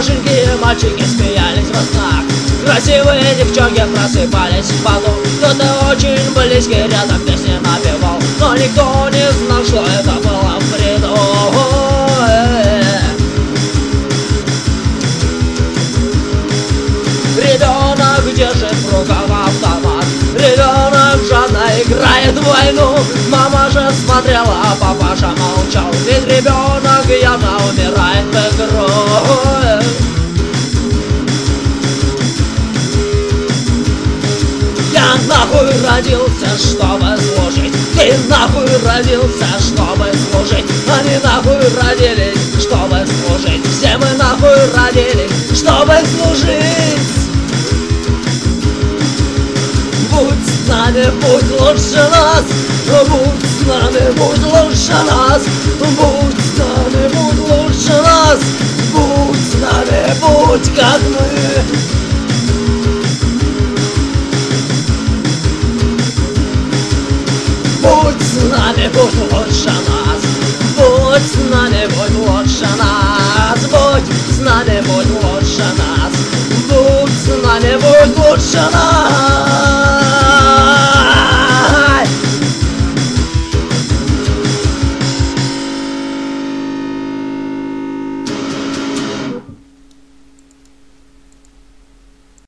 Хорошенькие мальчики смеялись во снах, красивые девчонки просыпались потом. Кто-то очень близкий рядом песни напевал, но никто не знал, что это было в бреду. Ребенок держит в руках автомат, ребенок жадно играет в войну. Мама же смотрела, а папаша молчал, ведь ребенок явно умирает в игру. Я нахуй родился, чтобы служить, ты нахуй родился, чтобы служить, они нахуй родились, чтобы служить, все мы нахуй родились, чтобы служить. Будь с нами, будь лучше нас, будь с нами, будь лучше нас, будь с нами, будь лучше нас, будь с нами, будь как мы. Будь с нами, будь лучше нас, будь с нами, будь лучше нас.